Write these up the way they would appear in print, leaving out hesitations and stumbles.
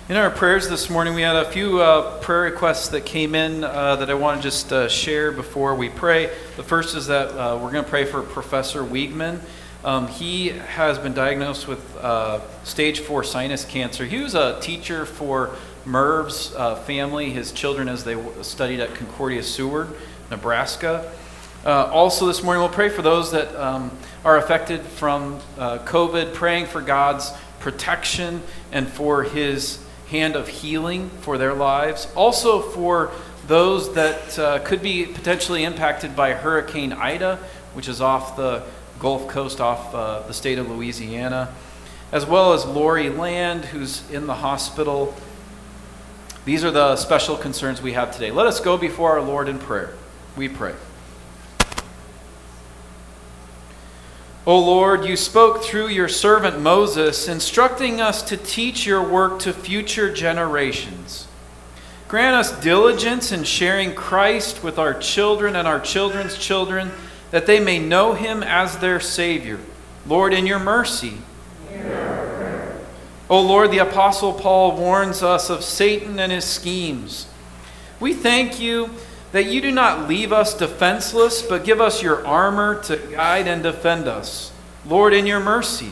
In our prayers this morning, we had a few prayer requests that came in that I want to just share before we pray. The first is that we're going to pray for Professor Wiegman. He has been diagnosed with stage 4 sinus cancer. He was a teacher for Merv's family, his children, as they studied at Concordia Seward, Nebraska. Also this morning, we'll pray for those that are affected from COVID, praying for God's protection and for his hand of healing for their lives. Also for those that could be potentially impacted by Hurricane Ida, which is off the Gulf Coast, off the state of Louisiana, as well as Lori Land, who's in the hospital. These are the special concerns we have today. Let us go before our Lord in prayer. We pray. O Lord, you spoke through your servant Moses, instructing us to teach your work to future generations. Grant us diligence in sharing Christ with our children and our children's children, that they may know him as their Savior. Lord, in your mercy. O Lord, the Apostle Paul warns us of Satan and his schemes. We thank you that you do not leave us defenseless, but give us your armor to guide and defend us. Lord, in your mercy.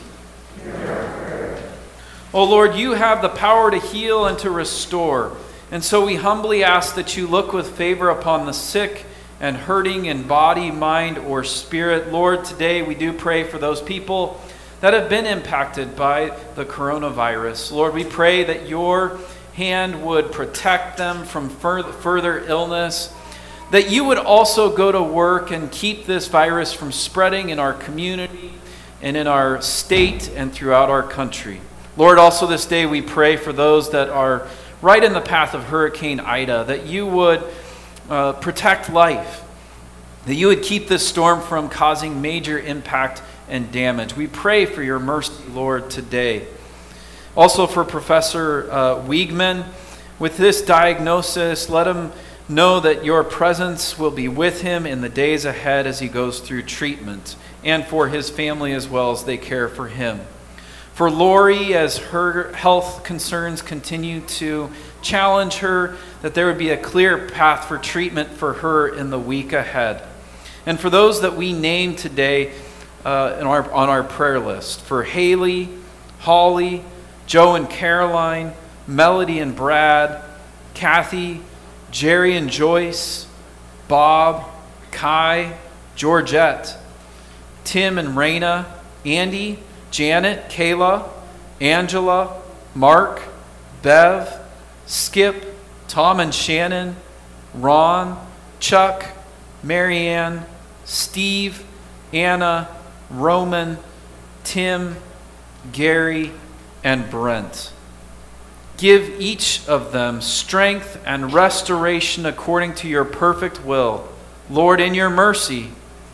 O Lord, you have the power to heal and to restore. And so we humbly ask that you look with favor upon the sick and hurting in body, mind, or spirit. Lord, today we do pray for those people that have been impacted by the coronavirus. Lord, we pray that your hand would protect them from further illness, that you would also go to work and keep this virus from spreading in our community and in our state and throughout our country. Lord, also this day we pray for those that are right in the path of Hurricane Ida, that you would protect life, that you would keep this storm from causing major impact and damage. We pray for your mercy, Lord, today. Also for Professor Wiegman, with this diagnosis, let him know that your presence will be with him in the days ahead as he goes through treatment, and for his family as well as they care for him. For Lori, as her health concerns continue to challenge her, that there would be a clear path for treatment for her in the week ahead. And for those that we name today on our prayer list, for Haley, Holly, Joe and Caroline, Melody and Brad, Kathy, Jerry and Joyce, Bob, Kai, Georgette, Tim and Raina, Andy, Janet, Kayla, Angela, Mark, Bev, Skip, Tom and Shannon, Ron, Chuck, Marianne, Steve, Anna, Roman, Tim, Gary, and Brent. Give each of them strength and restoration according to your perfect will. Lord, in your mercy.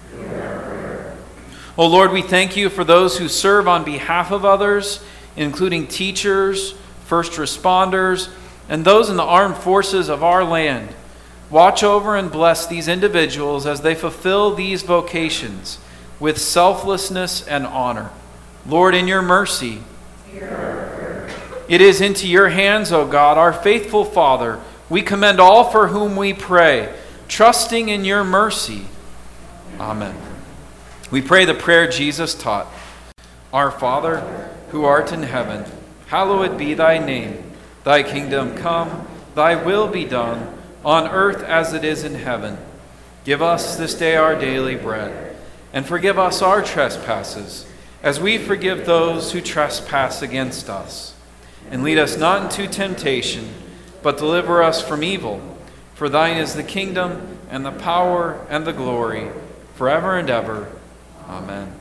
O Lord, we thank you for those who serve on behalf of others, including teachers, first responders, and those in the armed forces of our land. Watch over and bless these individuals as they fulfill these vocations with selflessness and honor. Lord, in your mercy. It is into your hands, O God, our faithful Father, we commend all for whom we pray, trusting in your mercy. Amen. We pray the prayer Jesus taught. Our Father, who art in heaven, hallowed be thy name. Thy kingdom come, thy will be done, on earth as it is in heaven. Give us this day our daily bread, and forgive us our trespasses, as we forgive those who trespass against us. And lead us not into temptation, but deliver us from evil. For thine is the kingdom, and the power, and the glory, forever and ever. Amen.